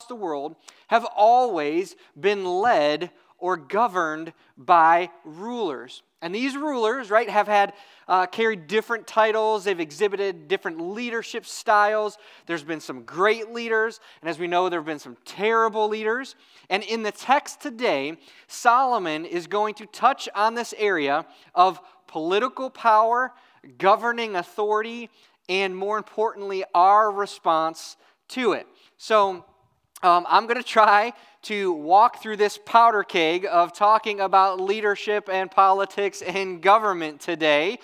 the world have always been led or governed by rulers. And these rulers, right, have had carried different titles. They've exhibited different leadership styles. There's been some great leaders, and as we know, there have been some terrible leaders. And in the text today, Solomon is going to touch on this area of political power, governing authority, and more importantly, our response to it. So I'm going to try to walk through this powder keg of talking about leadership and politics and government today,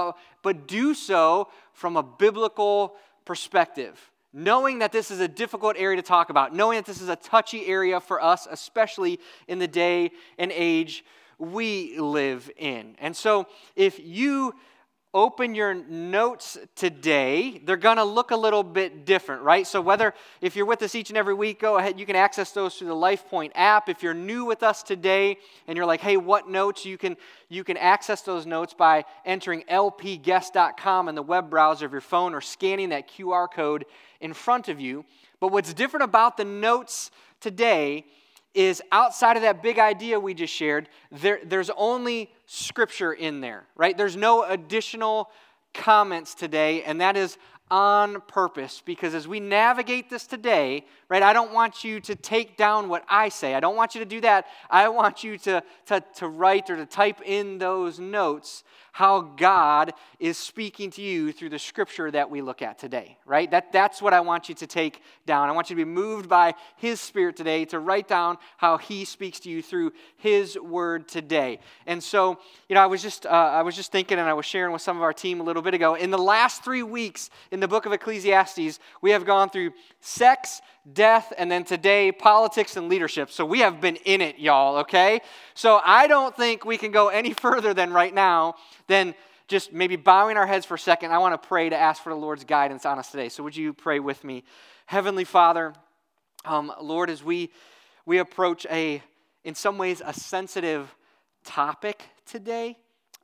but do so from a biblical perspective, knowing that this is a difficult area to talk about, knowing that this is a touchy area for us, especially in the day and age we live in. And so if you open your notes today, they're going to look a little bit different, right? So if you're with us each and every week, go ahead. You can access those through the LifePoint app. If you're new with us today and you're like, hey, what notes? You can access those notes by entering lpguest.com in the web browser of your phone or scanning that QR code in front of you. But what's different about the notes today is outside of that big idea we just shared, there's only scripture in there, right? There's no additional comments today, and that is on purpose, because as we navigate this today, right, I don't want you to take down what I say. I don't want you to do that. I want you to write or to type in those notes how God is speaking to you through the scripture that we look at today, right? That's what I want you to take down. I want you to be moved by His Spirit today to write down how He speaks to you through His Word today. And so, I was just thinking, and I was sharing with some of our team a little bit ago, in the last 3 weeks in the book of Ecclesiastes, we have gone through sex, death, and then today, politics and leadership. So we have been in it, y'all, okay? So I don't think we can go any further than right now than just maybe bowing our heads for a second. I want to pray to ask for the Lord's guidance on us today. So would you pray with me? Heavenly Father, Lord, as we approach in some ways, a sensitive topic today,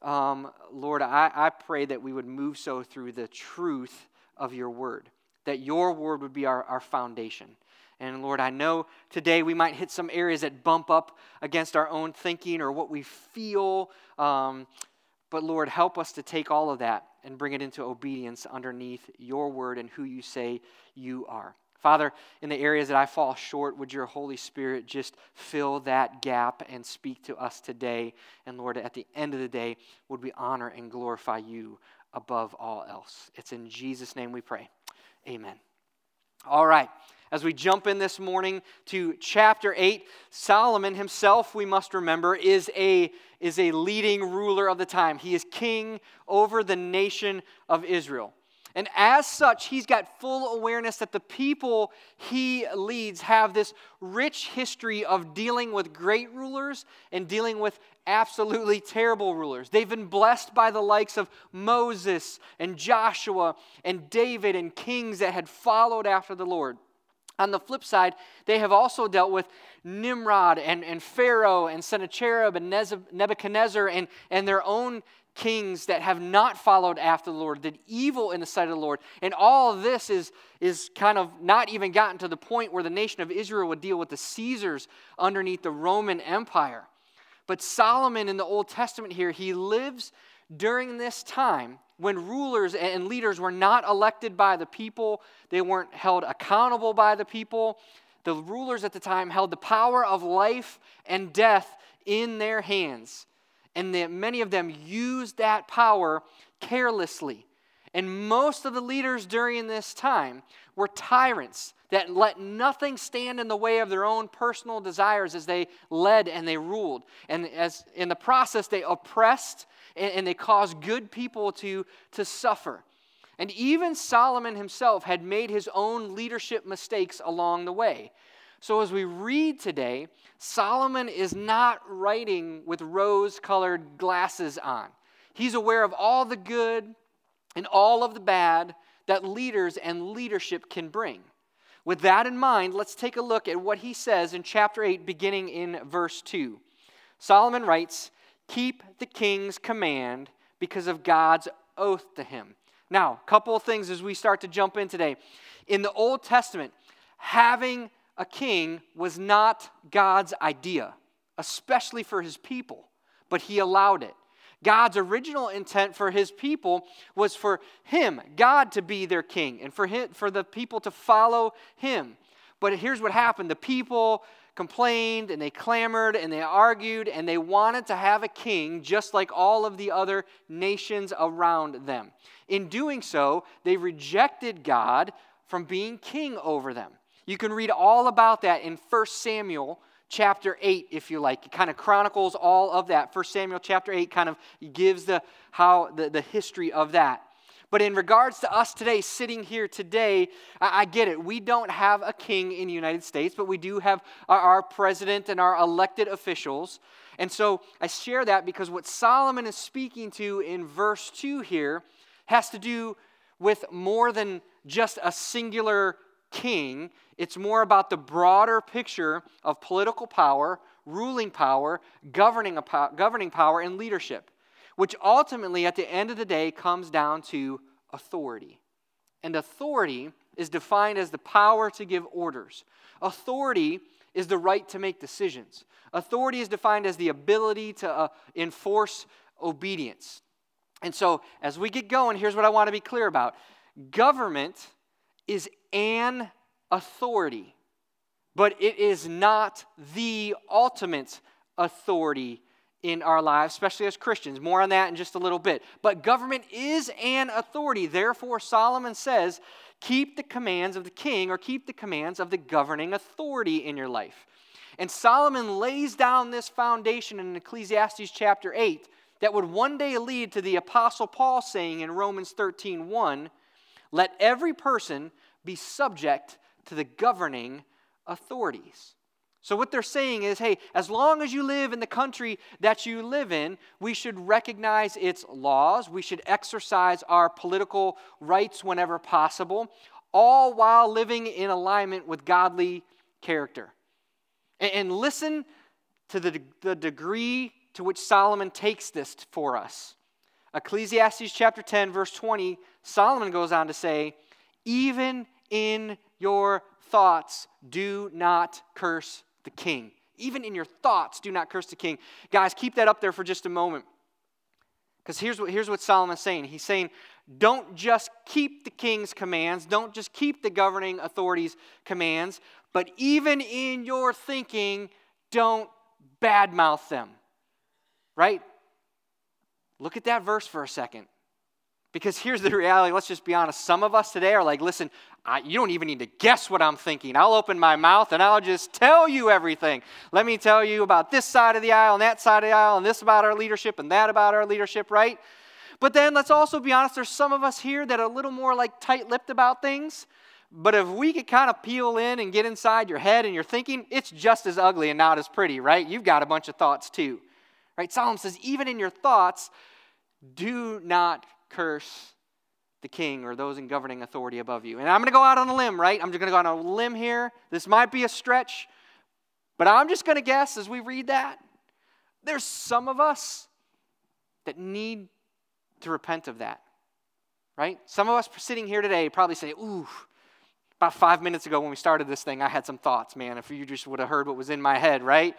Lord, I pray that we would move so through the truth of your word, that your word would be our foundation. And Lord, I know today we might hit some areas that bump up against our own thinking or what we feel, but Lord, help us to take all of that and bring it into obedience underneath your word and who you say you are. Father, in the areas that I fall short, would your Holy Spirit just fill that gap and speak to us today? And Lord, at the end of the day, would we honor and glorify you above all else? It's in Jesus' name we pray. Amen. All right. As we jump in this morning to chapter 8, Solomon himself, we must remember, is a leading ruler of the time. He is king over the nation of Israel. And as such, he's got full awareness that the people he leads have this rich history of dealing with great rulers and dealing with absolutely terrible rulers. They've been blessed by the likes of Moses and Joshua and David and kings that had followed after the Lord. On the flip side, they have also dealt with Nimrod and Pharaoh and Sennacherib and Nebuchadnezzar and their own kings that have not followed after the Lord, did evil in the sight of the Lord. And all of this is kind of not even gotten to the point where the nation of Israel would deal with the Caesars underneath the Roman Empire. But Solomon in the Old Testament here, he lives during this time when rulers and leaders were not elected by the people. They weren't held accountable by the people. The rulers at the time held the power of life and death in their hands. And many of them used that power carelessly. And most of the leaders during this time were tyrants that let nothing stand in the way of their own personal desires as they led and they ruled. And as in the process, they oppressed and they caused good people to suffer. And even Solomon himself had made his own leadership mistakes along the way. So as we read today, Solomon is not writing with rose-colored glasses on. He's aware of all the good and all of the bad that leaders and leadership can bring. With that in mind, let's take a look at what he says in chapter 8, beginning in verse 2. Solomon writes, "Keep the king's command because of God's oath to him." Now, a couple of things as we start to jump in today. In the Old Testament, having a king was not God's idea, especially for his people, but he allowed it. God's original intent for his people was for him, God, to be their king and for the people to follow him. But here's what happened. The people complained and they clamored and they argued and they wanted to have a king just like all of the other nations around them. In doing so, they rejected God from being king over them. You can read all about that in 1 Samuel chapter 8, if you like. It kind of chronicles all of that. 1 Samuel chapter 8 kind of gives the history of that. But in regards to us today, sitting here today, I get it. We don't have a king in the United States, but we do have our president and our elected officials. And so I share that because what Solomon is speaking to in verse 2 here has to do with more than just a singular king. It's more about the broader picture of political power, ruling power, governing power, and leadership, which ultimately, at the end of the day, comes down to authority. And authority is defined as the power to give orders. Authority is the right to make decisions. Authority is defined as the ability to enforce obedience. And so, as we get going, here's what I want to be clear about. Government is an authority, but it is not the ultimate authority in our lives, especially as Christians. More on that in just a little bit. But government is an authority. Therefore, Solomon says, keep the commands of the king or keep the commands of the governing authority in your life. And Solomon lays down this foundation in Ecclesiastes chapter 8 that would one day lead to the Apostle Paul saying in Romans 13:1, let every person be subject to the governing authorities. So what they're saying is, hey, as long as you live in the country that you live in, we should recognize its laws. We should exercise our political rights whenever possible, all while living in alignment with godly character. And listen to the degree to which Solomon takes this for us. Ecclesiastes chapter 10, verse 20, Solomon goes on to say, even in your thoughts, do not curse the king. Even in your thoughts, do not curse the king. Guys, keep that up there for just a moment. Because here's what Solomon's saying. He's saying, don't just keep the king's commands, don't just keep the governing authorities' commands, but even in your thinking, don't badmouth them. Right? Look at that verse for a second. Because here's the reality, let's just be honest. Some of us today are like, listen, you don't even need to guess what I'm thinking. I'll open my mouth and I'll just tell you everything. Let me tell you about this side of the aisle and that side of the aisle and this about our leadership and that about our leadership, right? But then let's also be honest, there's some of us here that are a little more like tight-lipped about things. But if we could kind of peel in and get inside your head and your thinking, it's just as ugly and not as pretty, right? You've got a bunch of thoughts too. Right? Solomon says, even in your thoughts, do not curse the king or those in governing authority above you. And I'm going to go out on a limb, right? I'm just going to go out on a limb here. This might be a stretch, but I'm just going to guess as we read that, there's some of us that need to repent of that, right? Some of us sitting here today probably say, ooh, about 5 minutes ago when we started this thing, I had some thoughts, man. If you just would have heard what was in my head, right?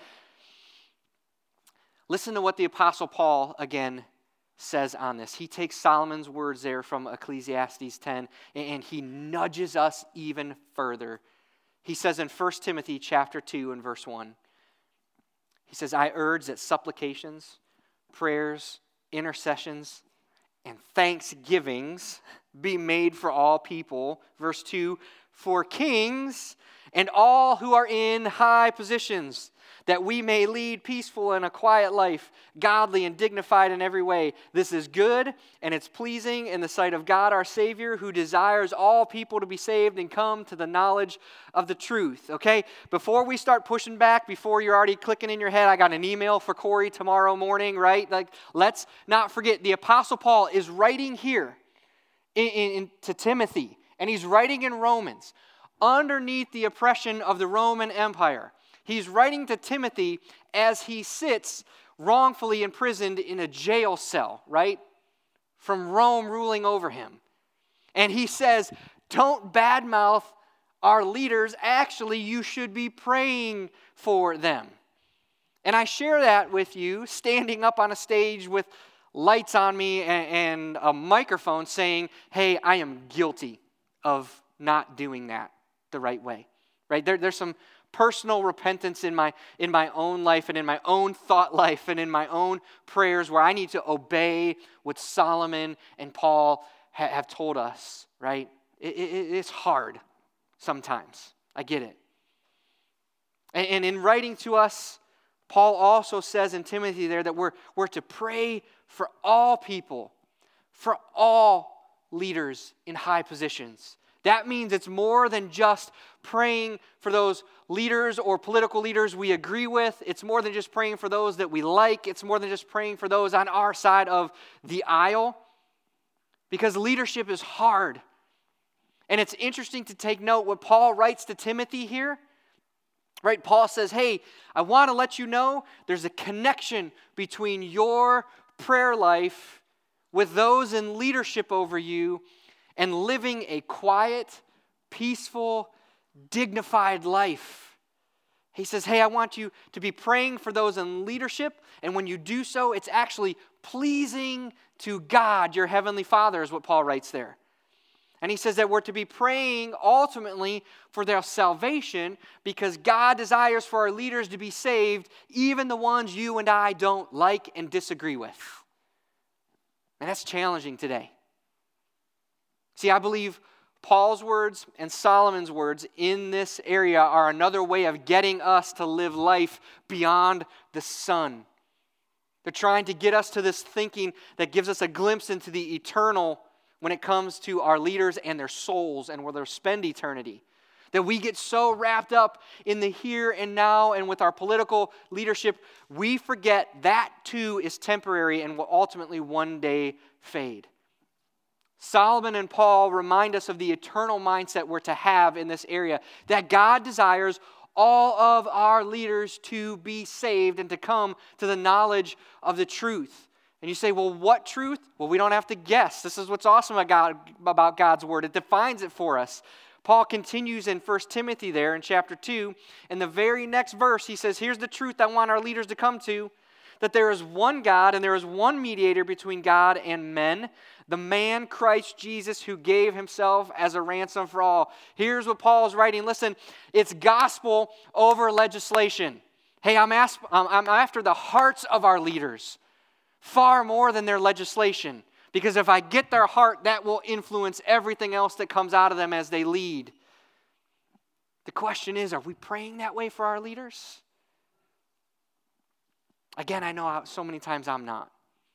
Listen to what the Apostle Paul, again, says on this. He takes Solomon's words there from Ecclesiastes 10, and he nudges us even further. He says in 1 Timothy chapter 2 and verse 1, he says, I urge that supplications, prayers, intercessions, and thanksgivings be made for all people. Verse 2, for kings and all who are in high positions, that we may lead peaceful and a quiet life, godly and dignified in every way. This is good, and it's pleasing in the sight of God our Savior, who desires all people to be saved and come to the knowledge of the truth. Okay? Before we start pushing back, before you're already clicking in your head, I got an email for Corey tomorrow morning, right? Like, let's not forget, the Apostle Paul is writing here to Timothy, and he's writing in Romans, underneath the oppression of the Roman Empire. He's writing to Timothy as he sits wrongfully imprisoned in a jail cell, right? From Rome ruling over him. And he says, don't badmouth our leaders, actually you should be praying for them. And I share that with you standing up on a stage with lights on me and a microphone saying, hey, I am guilty of not doing that the right way. Right? There's some personal repentance in my own life and in my own thought life and in my own prayers where I need to obey what Solomon and Paul have told us, right? It's hard sometimes. I get it. And in writing to us, Paul also says in Timothy there that we're to pray for all people, for all leaders in high positions. That means it's more than just praying for those leaders or political leaders we agree with. It's more than just praying for those that we like. It's more than just praying for those on our side of the aisle. Because leadership is hard. And it's interesting to take note what Paul writes to Timothy here. Right? Paul says, hey, I want to let you know there's a connection between your prayer life with those in leadership over you and living a quiet, peaceful, dignified life. He says, hey, I want you to be praying for those in leadership, and when you do so, it's actually pleasing to God, your heavenly Father, is what Paul writes there. And he says that we're to be praying ultimately for their salvation because God desires for our leaders to be saved, even the ones you and I don't like and disagree with. And that's challenging today. See, I believe Paul's words and Solomon's words in this area are another way of getting us to live life beyond the sun. They're trying to get us to this thinking that gives us a glimpse into the eternal when it comes to our leaders and their souls and where they'll spend eternity. That we get so wrapped up in the here and now and with our political leadership, we forget that too is temporary and will ultimately one day fade. Solomon and Paul remind us of the eternal mindset we're to have in this area, that God desires all of our leaders to be saved and to come to the knowledge of the truth. And you say, well, what truth? Well, we don't have to guess. This is what's awesome about God's word. It defines it for us. Paul continues in 1 Timothy there in chapter 2. In the very next verse, he says, here's the truth I want our leaders to come to, that there is one God and there is one mediator between God and men, the man Christ Jesus, who gave himself as a ransom for all. Here's what Paul's writing. Listen, it's gospel over legislation. Hey, I'm after the hearts of our leaders far more than their legislation. Because if I get their heart, that will influence everything else that comes out of them as they lead. The question is, are we praying that way for our leaders? Again, I know so many times I'm not.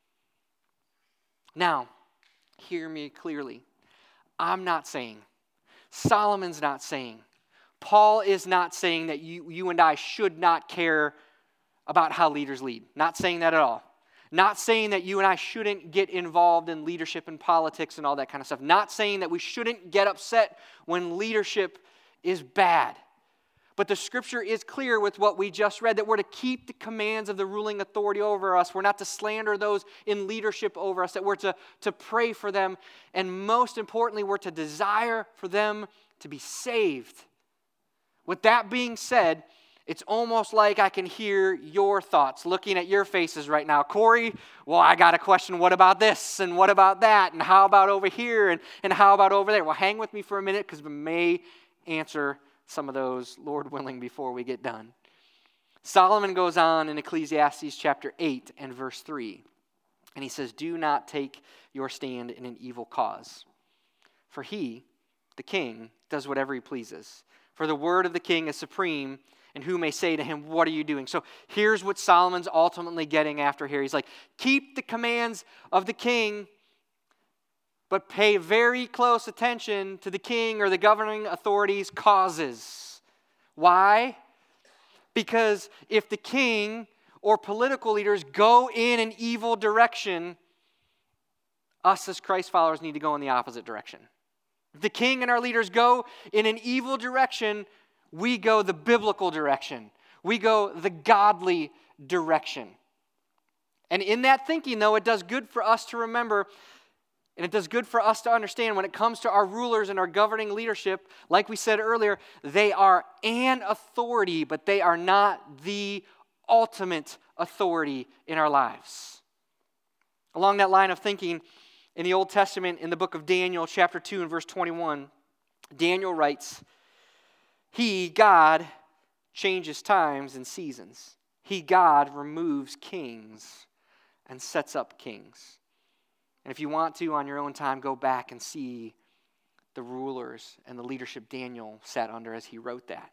Now, hear me clearly. I'm not saying, Solomon's not saying, Paul is not saying that you and I should not care about how leaders lead. Not saying that at all. Not saying that you and I shouldn't get involved in leadership and politics and all that kind of stuff. Not saying that we shouldn't get upset when leadership is bad. But the scripture is clear with what we just read, that we're to keep the commands of the ruling authority over us. We're not to slander those in leadership over us, that we're to pray for them. And most importantly, we're to desire for them to be saved. With that being said, it's almost like I can hear your thoughts looking at your faces right now. Corey, well, I got a question. What about this? And what about that? And how about over here? And how about over there? Well, hang with me for a minute because we may answer some of those, Lord willing, before we get done. Solomon goes on in Ecclesiastes chapter 8 and verse 3. And he says, do not take your stand in an evil cause. For he, the king, does whatever he pleases. For the word of the king is supreme, and who may say to him, what are you doing? So here's what Solomon's ultimately getting after here. He's like, keep the commands of the king, but pay very close attention to the king or the governing authorities' causes. Why? Because if the king or political leaders go in an evil direction, us as Christ followers need to go in the opposite direction. If the king and our leaders go in an evil direction, we go the biblical direction. We go the godly direction. And in that thinking, though, it does good for us to remember And it does good for us to understand when it comes to our rulers and our governing leadership, like we said earlier, they are an authority, but they are not the ultimate authority in our lives. Along that line of thinking, in the Old Testament, in the book of Daniel, chapter 2 and verse 21, Daniel writes, He, God, changes times and seasons. He, God, removes kings and sets up kings. And if you want to, on your own time, go back and see the rulers and the leadership Daniel sat under as he wrote that.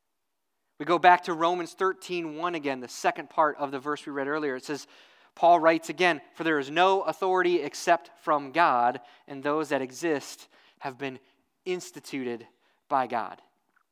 We go back to Romans 13:1 again, the second part of the verse we read earlier. It says, Paul writes again, For there is no authority except from God, and those that exist have been instituted by God.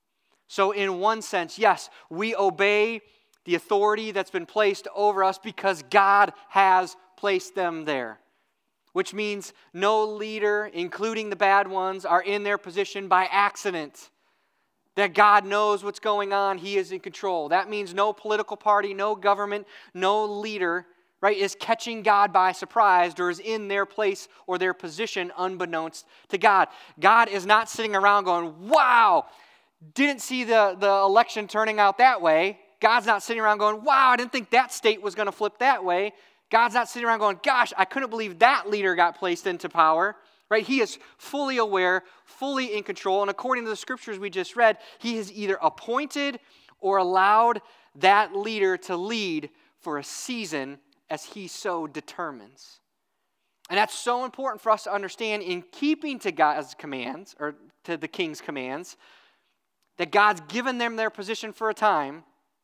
So in one sense, yes, we obey the authority that's been placed over us because God has placed them there. Which means no leader, including the bad ones, are in their position by accident. That God knows what's going on. He is in control. That means no political party, no government, no leader, right, is catching God by surprise or is in their place or their position unbeknownst to God. God is not sitting around going, wow, didn't see the election turning out that way. God's not sitting around going, wow, I didn't think that state was going to flip that way. God's not sitting around going, gosh, I couldn't believe that leader got placed into power, right? He is fully aware, fully in control, and according to the scriptures we just read, he has either appointed or allowed that leader to lead for a season as he so determines. And that's so important for us to understand in keeping to God's commands, or to the king's commands, that God's given them their position for a time,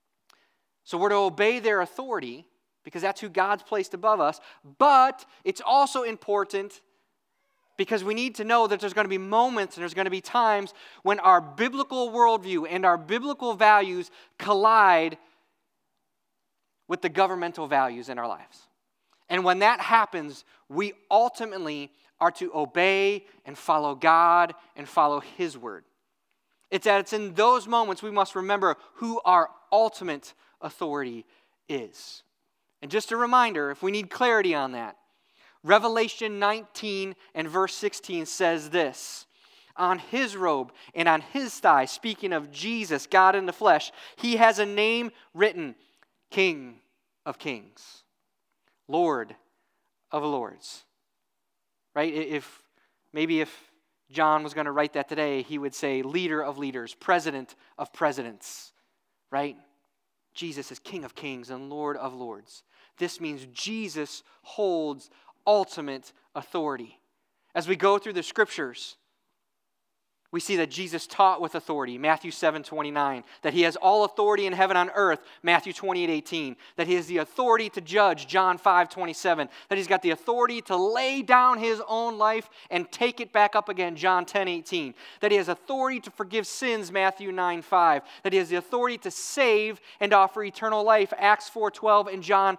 so we're to obey their authority, because that's who God's placed above us. But it's also important because we need to know that there's going to be moments and there's going to be times when our biblical worldview and our biblical values collide with the governmental values in our lives. And when that happens, we ultimately are to obey and follow God and follow His word. It's in those moments we must remember who our ultimate authority is. And just a reminder, if we need clarity on that, Revelation 19 and verse 16 says this, On his robe and on his thigh, speaking of Jesus, God in the flesh, he has a name written, King of Kings, Lord of Lords. Right? If John was going to write that today, he would say leader of leaders, president of presidents. Right? Jesus is King of Kings and Lord of Lords. This means Jesus holds ultimate authority. As we go through the scriptures, we see that Jesus taught with authority, Matthew 7:29, that he has all authority in heaven and on earth, Matthew 28:18, that he has the authority to judge, John 5:27, that he's got the authority to lay down his own life and take it back up again, John 10:18, that he has authority to forgive sins, Matthew 9:5, that he has the authority to save and offer eternal life, Acts 4:12 and John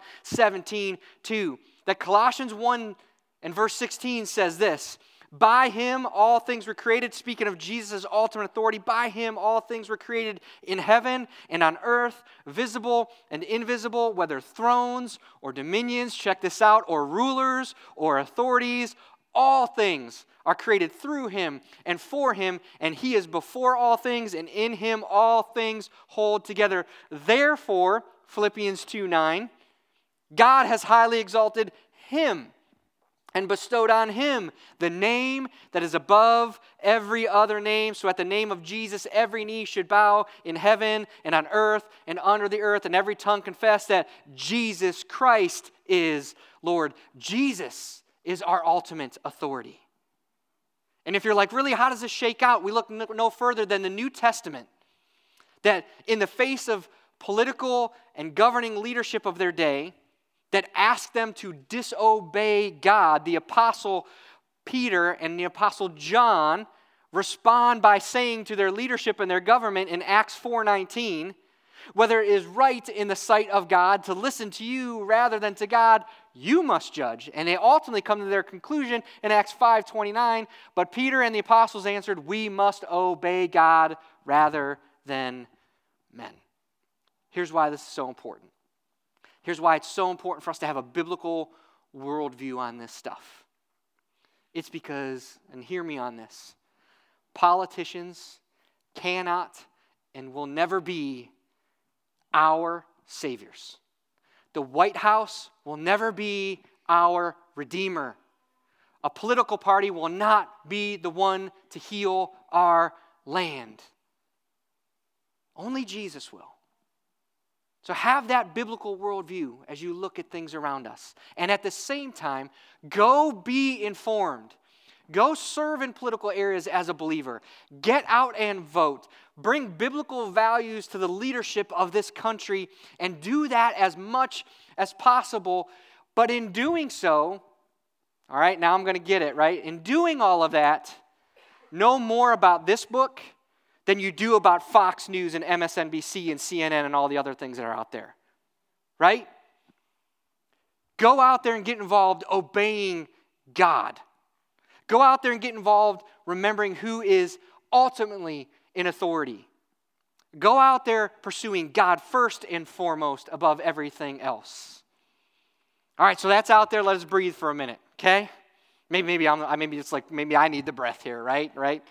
17:2, that Colossians 1 and verse 16 says this, By him all things were created, speaking of Jesus' ultimate authority, by him all things were created in heaven and on earth, visible and invisible, whether thrones or dominions, check this out, or rulers or authorities, all things are created through him and for him, and he is before all things, and in him all things hold together. Therefore, Philippians 2:9, God has highly exalted him and bestowed on him the name that is above every other name. So at the name of Jesus, every knee should bow in heaven and on earth and under the earth, and every tongue confess that Jesus Christ is Lord. Jesus is our ultimate authority. And if you're like, really, how does this shake out? We look no further than the New Testament. That in the face of political and governing leadership of their day, that asked them to disobey God, the Apostle Peter and the Apostle John respond by saying to their leadership and their government in Acts 4:19, whether it is right in the sight of God to listen to you rather than to God, you must judge. And they ultimately come to their conclusion in Acts 5:29, but Peter and the apostles answered, we must obey God rather than men. Here's why this is so important. Here's why it's so important for us to have a biblical worldview on this stuff. It's because, and hear me on this, politicians cannot and will never be our saviors. The White House will never be our redeemer. A political party will not be the one to heal our land. Only Jesus will. So have that biblical worldview as you look at things around us. And at the same time, go be informed. Go serve in political areas as a believer. Get out and vote. Bring biblical values to the leadership of this country and do that as much as possible. But in doing so, all right, now I'm going to get it, right? In doing all of that, know more about this book than you do about Fox News and MSNBC and CNN and all the other things that are out there, right? Go out there and get involved obeying God. Go out there and get involved remembering who is ultimately in authority. Go out there pursuing God first and foremost above everything else. All right, so that's out there. Let us breathe for a minute, okay? Maybe I need the breath here, right?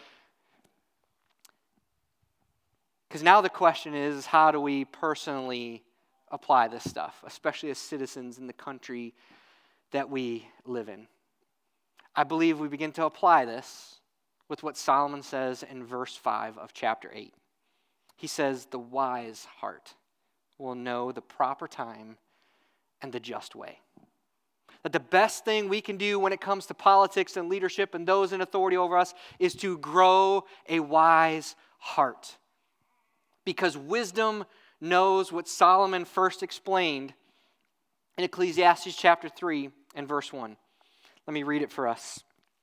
Because now the question is, how do we personally apply this stuff, especially as citizens in the country that we live in? I believe we begin to apply this with what Solomon says in verse 5 of chapter 8. He says, the wise heart will know the proper time and the just way. That the best thing we can do when it comes to politics and leadership and those in authority over us is to grow a wise heart. Because wisdom knows what Solomon first explained in Ecclesiastes chapter 3 and verse 1. Let me read it for us.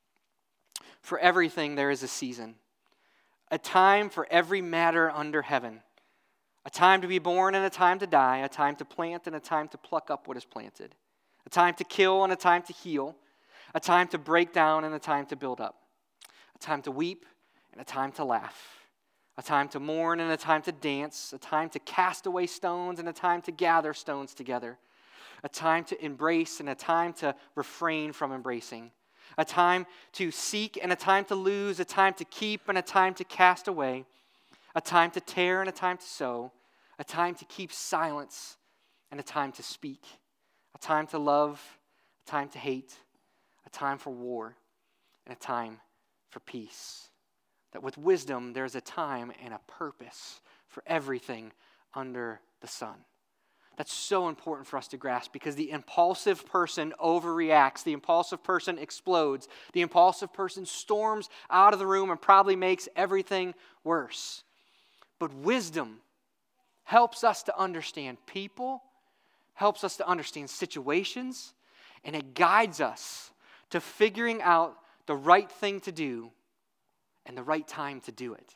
For everything there is a season, a time for every matter under heaven, a time to be born and a time to die, a time to plant and a time to pluck up what is planted, a time to kill and a time to heal, a time to break down and a time to build up, a time to weep and a time to laugh, a time to mourn and a time to dance, a time to cast away stones and a time to gather stones together, a time to embrace and a time to refrain from embracing, a time to seek and a time to lose, a time to keep and a time to cast away, a time to tear and a time to sow, a time to keep silence and a time to speak, a time to love, a time to hate, a time for war, and a time for peace. That with wisdom, there's a time and a purpose for everything under the sun. That's so important for us to grasp because the impulsive person overreacts. The impulsive person explodes. The impulsive person storms out of the room and probably makes everything worse. But wisdom helps us to understand people, helps us to understand situations, and it guides us to figuring out the right thing to do and the right time to do it.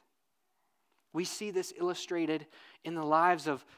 We see this illustrated in the lives of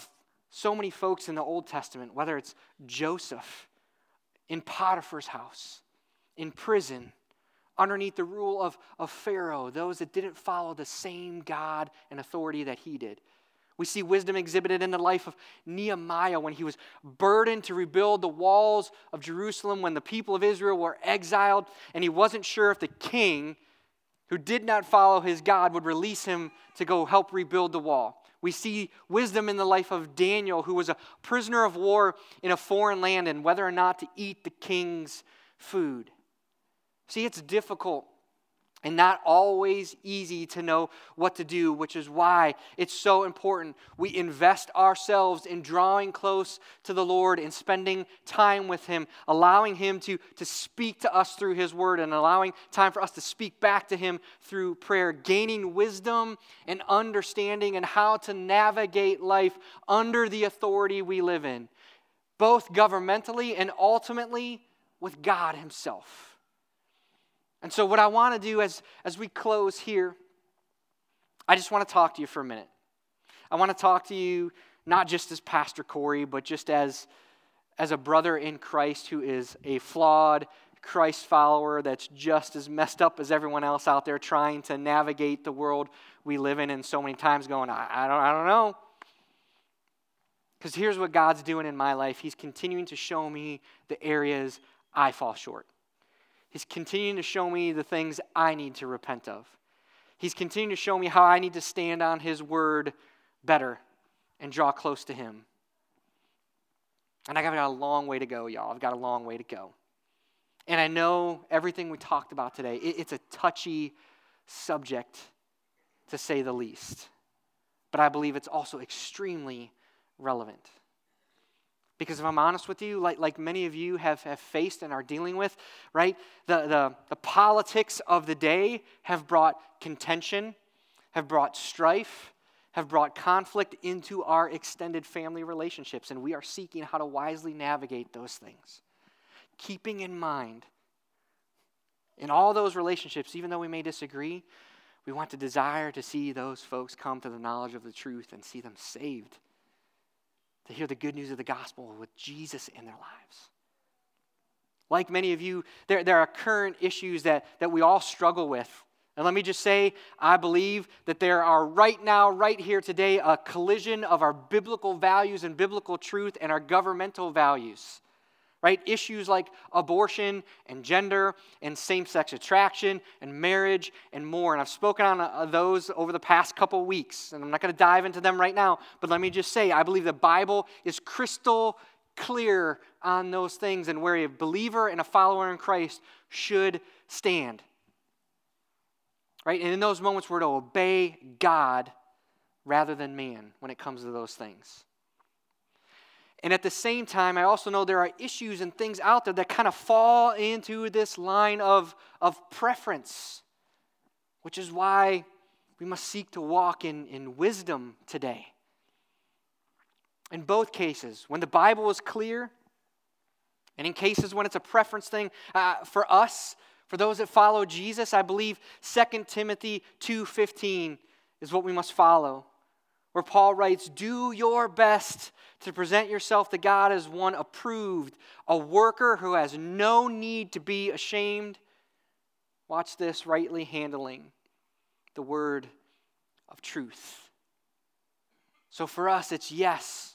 so many folks in the Old Testament, whether it's Joseph in Potiphar's house, in prison, underneath the rule of Pharaoh, those that didn't follow the same God and authority that he did. We see wisdom exhibited in the life of Nehemiah when he was burdened to rebuild the walls of Jerusalem when the people of Israel were exiled, and he wasn't sure if the king who did not follow his God would release him to go help rebuild the wall. We see wisdom in the life of Daniel, who was a prisoner of war in a foreign land and whether or not to eat the king's food. See, it's difficult and not always easy to know what to do, which is why it's so important we invest ourselves in drawing close to the Lord and spending time with Him, allowing Him to speak to us through His Word and allowing time for us to speak back to Him through prayer, gaining wisdom and understanding and how to navigate life under the authority we live in, both governmentally and ultimately with God Himself. And so what I want to do as we close here, I just want to talk to you for a minute. I want to talk to you not just as Pastor Corey, but just as a brother in Christ who is a flawed Christ follower that's just as messed up as everyone else out there trying to navigate the world we live in and so many times going, I don't know. Because here's what God's doing in my life. He's continuing to show me the areas I fall short. He's continuing to show me the things I need to repent of. He's continuing to show me how I need to stand on his word better and draw close to him. And I've got a long way to go, y'all. I've got a long way to go. And I know everything we talked about today, it's a touchy subject, to say the least. But I believe it's also extremely relevant. Because if I'm honest with you, like many of you have faced and are dealing with, right? The politics of the day have brought contention, have brought strife, have brought conflict into our extended family relationships. And we are seeking how to wisely navigate those things. Keeping in mind, in all those relationships, even though we may disagree, we want to desire to see those folks come to the knowledge of the truth and see them saved. To hear the good news of the gospel with Jesus in their lives. Like many of you, there are current issues that we all struggle with. And let me just say, I believe that there are right now, right here today, a collision of our biblical values and biblical truth and our governmental values. Right? Issues like abortion and gender and same-sex attraction and marriage and more. And I've spoken on those over the past couple weeks. And I'm not going to dive into them right now. But let me just say, I believe the Bible is crystal clear on those things and where a believer and a follower in Christ should stand. Right? And in those moments, we're to obey God rather than man when it comes to those things. And at the same time, I also know there are issues and things out there that kind of fall into this line of preference, which is why we must seek to walk in wisdom today. In both cases, when the Bible is clear, and in cases when it's a preference thing, for us, for those that follow Jesus, I believe 2 Timothy 2:15 is what we must follow. Where Paul writes, do your best to present yourself to God as one approved, a worker who has no need to be ashamed. Watch this, rightly handling the word of truth. So for us, it's yes.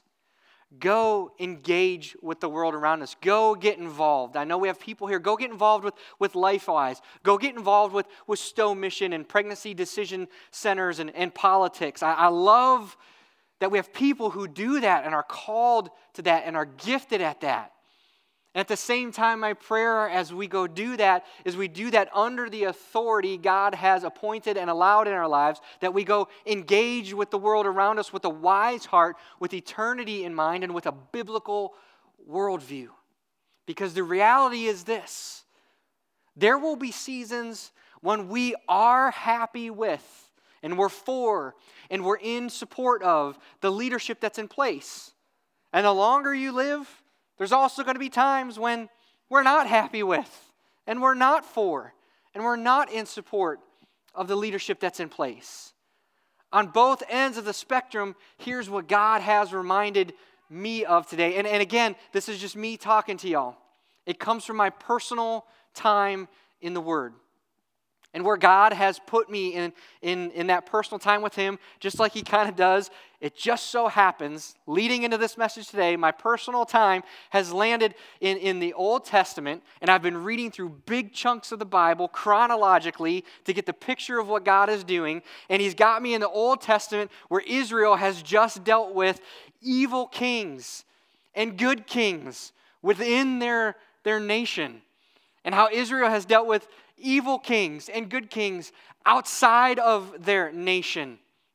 Go engage with the world around us. Go get involved. I know we have people here. Go get involved with LifeWise. Go get involved with Stowe Mission and pregnancy decision centers and politics. I love that we have people who do that and are called to that and are gifted at that. And at the same time, my prayer as we go do that is we do that under the authority God has appointed and allowed in our lives, that we go engage with the world around us with a wise heart, with eternity in mind, and with a biblical worldview. Because the reality is this: there will be seasons when we are happy with, and we're for, and we're in support of the leadership that's in place. And the longer you live, there's also going to be times when we're not happy with, and we're not for, and we're not in support of the leadership that's in place. On both ends of the spectrum, here's what God has reminded me of today. And again, this is just me talking to y'all. It comes from my personal time in the Word. And where God has put me in that personal time with Him, just like He kind of does, it just so happens, leading into this message today, my personal time has landed in the Old Testament, and I've been reading through big chunks of the Bible chronologically to get the picture of what God is doing, and He's got me in the Old Testament where Israel has just dealt with evil kings and good kings within their nation, and how Israel has dealt with evil kings and good kings outside of their nation.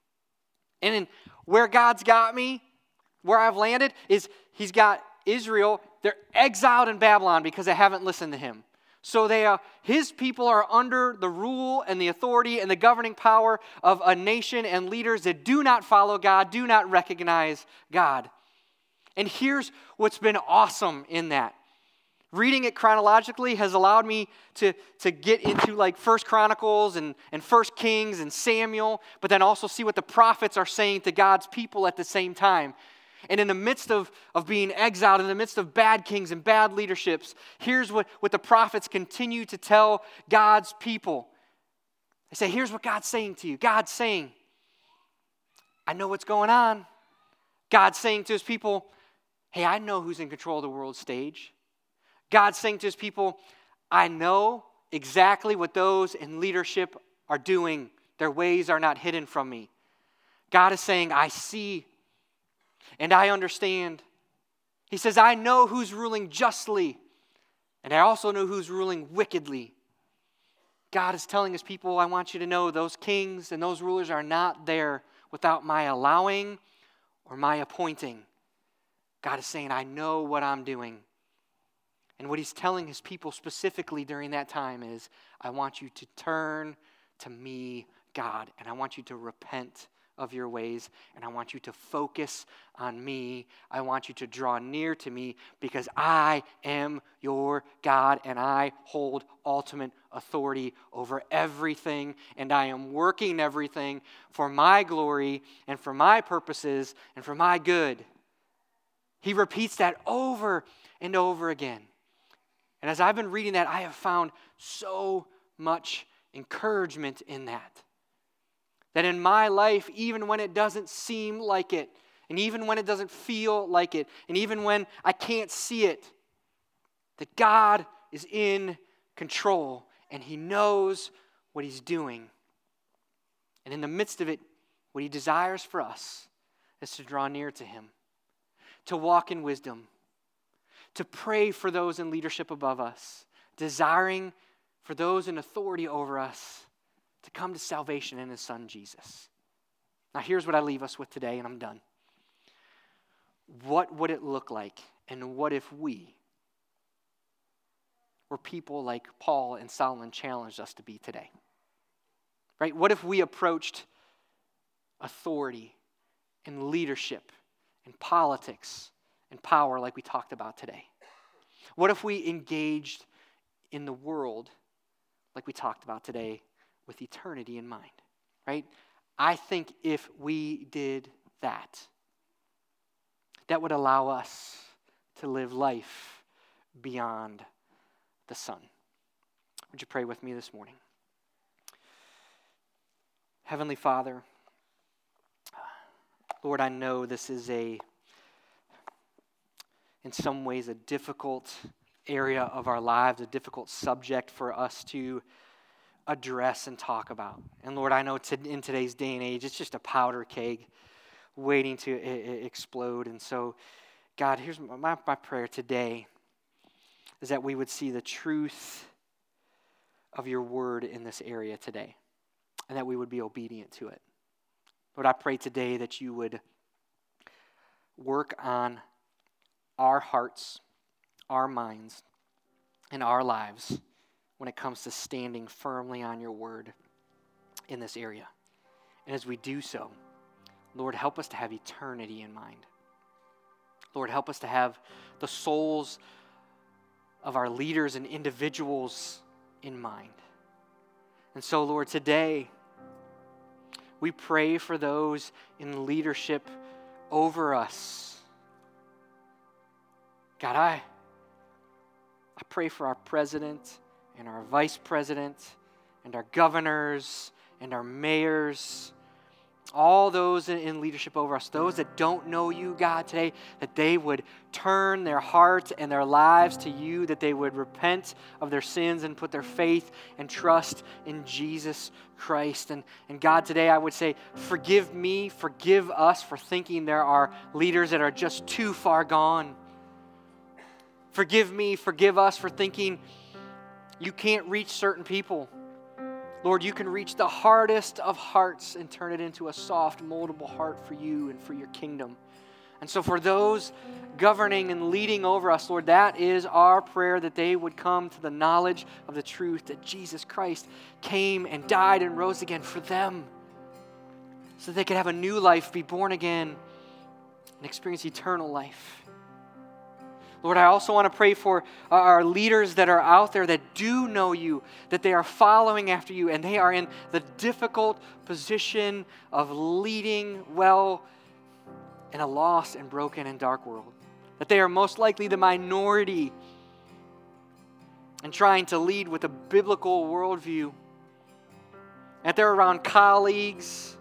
And where God's got me, where I've landed, is He's got Israel, they're exiled in Babylon because they haven't listened to Him. So His people are under the rule and the authority and the governing power of a nation and leaders that do not follow God, do not recognize God. And here's what's been awesome in that. Reading it chronologically has allowed me to get into like 1 Chronicles and 1 Kings and Samuel, but then also see what the prophets are saying to God's people at the same time. And in the midst of being exiled, in the midst of bad kings and bad leaderships, here's what the prophets continue to tell God's people. They say, here's what God's saying to you. God's saying, I know what's going on. God's saying to His people, hey, I know who's in control of the world stage. God's saying to His people, I know exactly what those in leadership are doing. Their ways are not hidden from me. God is saying, I see and I understand. He says, I know who's ruling justly, and I also know who's ruling wickedly. God is telling his people, I want you to know those kings and those rulers are not there without my allowing or my appointing. God is saying, I know what I'm doing. And what he's telling his people specifically during that time is, I want you to turn to me, God, and I want you to repent of your ways, and I want you to focus on me. I want you to draw near to me because I am your God and I hold ultimate authority over everything, and I am working everything for my glory and for my purposes and for my good. He repeats that over and over again. And as I've been reading that, I have found so much encouragement in that. That in my life, even when it doesn't seem like it, and even when it doesn't feel like it, and even when I can't see it, that God is in control and he knows what he's doing. And in the midst of it, what he desires for us is to draw near to him, to walk in wisdom, to pray for those in leadership above us, desiring for those in authority over us to come to salvation in his son, Jesus. Now here's what I leave us with today, and I'm done. What would it look like, and what if we were people like Paul and Solomon challenged us to be today? Right? What if we approached authority and leadership and politics and power like we talked about today? What if we engaged in the world like we talked about today, with eternity in mind, right? I think if we did that, that would allow us to live life beyond the sun. Would you pray with me this morning? Heavenly Father, Lord, I know this is in some ways a difficult area of our lives, a difficult subject for us to address and talk about. And Lord, I know in today's day and age, it's just a powder keg waiting to explode. And so, God, here's my prayer today is that we would see the truth of your word in this area today, and that we would be obedient to it. Lord, I pray today that you would work on our hearts, our minds, and our lives when it comes to standing firmly on your word in this area. And as we do so, Lord, help us to have eternity in mind. Lord, help us to have the souls of our leaders and individuals in mind. And so, Lord, today, we pray for those in leadership over us. God, I pray for our president and our vice president and our governors and our mayors, all those in leadership over us, those that don't know you, God, today, that they would turn their hearts and their lives to you, that they would repent of their sins and put their faith and trust in Jesus Christ. And God, today I would say, forgive me, forgive us for thinking there are leaders that are just too far gone. Forgive me, forgive us for thinking you can't reach certain people. Lord, you can reach the hardest of hearts and turn it into a soft, moldable heart for you and for your kingdom. And so for those governing and leading over us, Lord, that is our prayer, that they would come to the knowledge of the truth that Jesus Christ came and died and rose again for them, so that they could have a new life, be born again, and experience eternal life. Lord, I also want to pray for our leaders that are out there that do know you, that they are following after you, and they are in the difficult position of leading well in a lost and broken and dark world. That they are most likely the minority and trying to lead with a biblical worldview. That they're around colleagues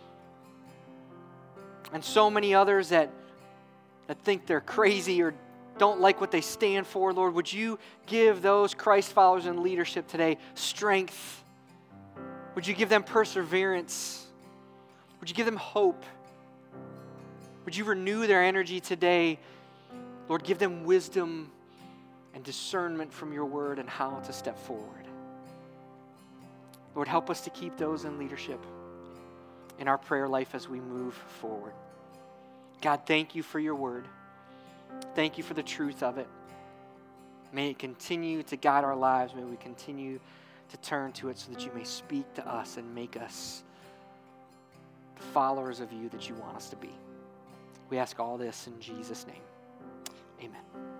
and so many others that think they're crazy or don't like what they stand for, Lord, would you give those Christ followers in leadership today strength? Would you give them perseverance? Would you give them hope? Would you renew their energy today? Lord, give them wisdom and discernment from your word and how to step forward. Lord, help us to keep those in leadership in our prayer life as we move forward. God, thank you for your word. Thank you for the truth of it. May it continue to guide our lives. May we continue to turn to it so that you may speak to us and make us the followers of you that you want us to be. We ask all this in Jesus' name. Amen.